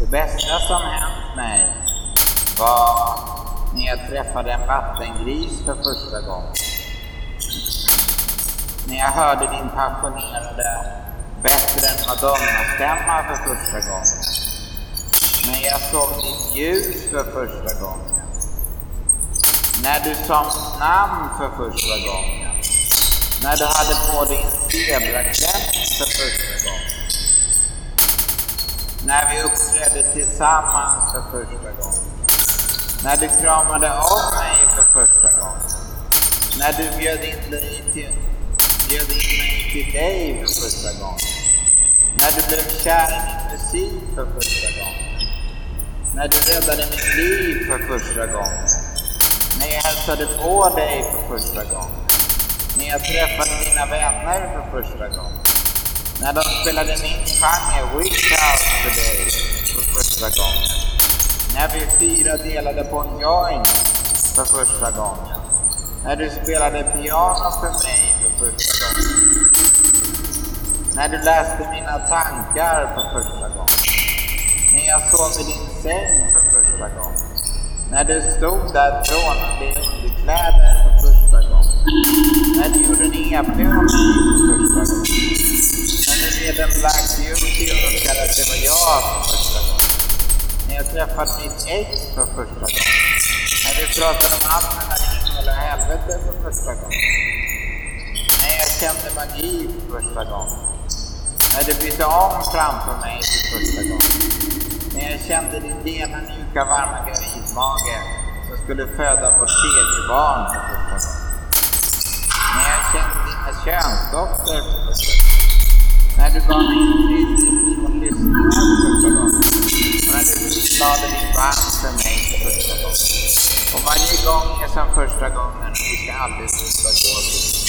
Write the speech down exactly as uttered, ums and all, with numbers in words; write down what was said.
Det bästa som hänt mig var när jag träffade en vattengris för första gången. När jag hörde din passionerade bättre än Madonna-stämma för första gången. När jag såg ditt ljus för första gången. När du sa mitt namn för första gången. När du hade på dig en zebraklänning för första gången. När vi uppträdde tillsammans för första gången. När du kramade om mig för första gången. När du bjöd in, dig till, bjöd in mig till dig för första gången. När du blev kär i min musik för första gången. När du räddade mitt liv för första gången. När jag hälsade på dig för första gången. När jag träffade dina vänner för första gången. När de spelade min genre Wish House för dig för första gången. När vi fyra delade på en joint för första gången. När du spelade piano för mig för första gången. När du läste mina tankar för första gången. När jag sov i din säng för första gången. När du stod där trånande i underkläder för första gången. När du gjorde en E P om mig för första gången. När du blev en Black Beauty och önskade att det var jag för första gången. När jag träffade mitt ex för första gången. När vi pratade om allt mellan himmel och helvete för första gången. När jag kände magi för första gången. När du bytte om framför mig för första gången. När jag kände din lena, mjuka, varma gravidmage som skulle föda vårt tredje barn för första gången. När jag kände dina könsdokter för första gången. När du gav mig en tydlig och lyssnade för första gången. När du lade din vagn för mig för första gången. Och varje gång är som första gången, vi ska aldrig sluta gå.